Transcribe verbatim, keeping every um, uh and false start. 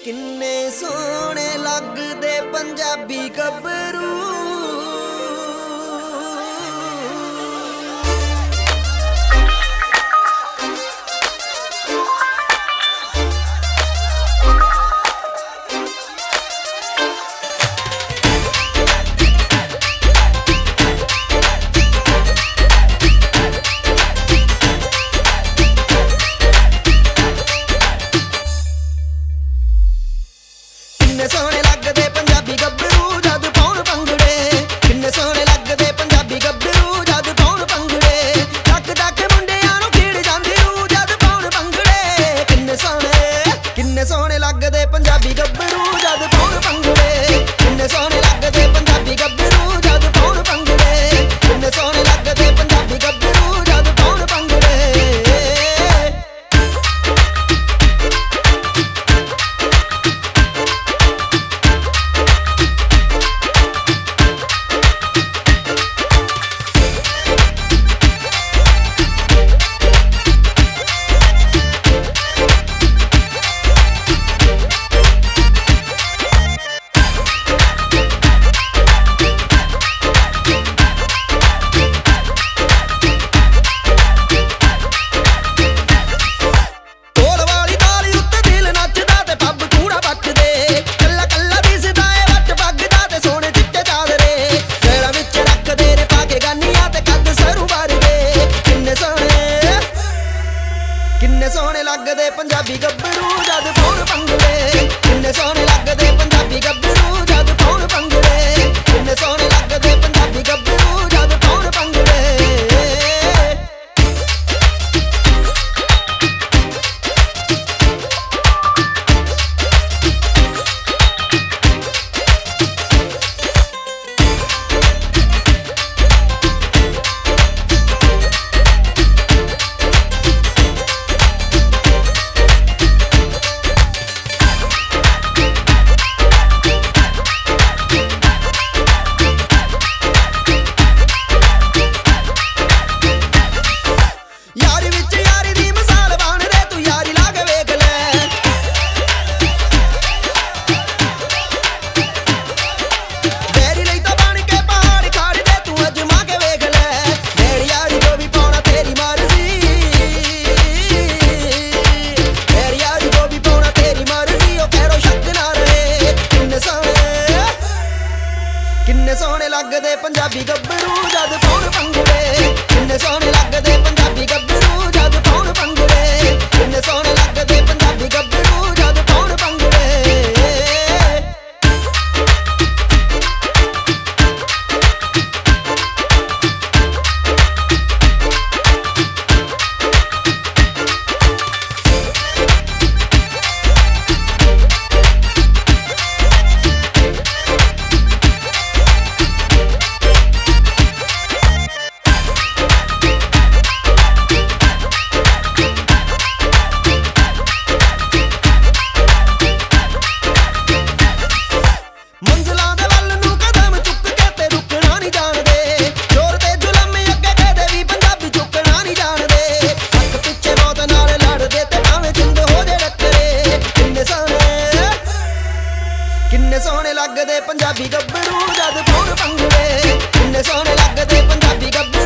किन्ने सोहणे लगदे पंजाबी गभरू। किन्ने सोहणे लगदे पंजाबी गभरू जद पाउण भंगड़े। किन्ने सोहणे लगदे पंजाबी गभरू जद पाउण भंगड़े। टक टक मुंडियां नूं खीड़ जांदी रूह जद पाउण भंगड़े। किन्ने सोहणे किन्ने सोहणे लगदे पंजाबी गभरू जद पाउण भंगड़े। किन्ने सोहणे लगदे पंजाबी गभरू जद पाउण भंगड़े। किन्ने सोहणे लगदे पंजाबी गभरू जद पाउण भंगड़े। किन्ने सोहणे लगदे पंजाबी गभरू जद पाउण भंगड़े। किन्ने सोहणे लगदे पंजाबी गभरू जद पाउण भंगड़े। किन्ने सोहणे लगदे पंजाबी गभरू जद पाउण भंगड़े। किन्ने सोहणे लगदे पंजाबी गभरू जद पाउण भंगड़े। किन्ने सोहणे लगदे पंजाबी गभरू जद पाउण भंगड़े। किन्ने सोहणे लगदे पंजाबी गभरू जद पाउण भंगड़े। किन्ने सोहणे लगदे पंजाबी गभरू जद पाउण भंगड़े। किन्ने सोहणे लगदे पंजाबी गभरू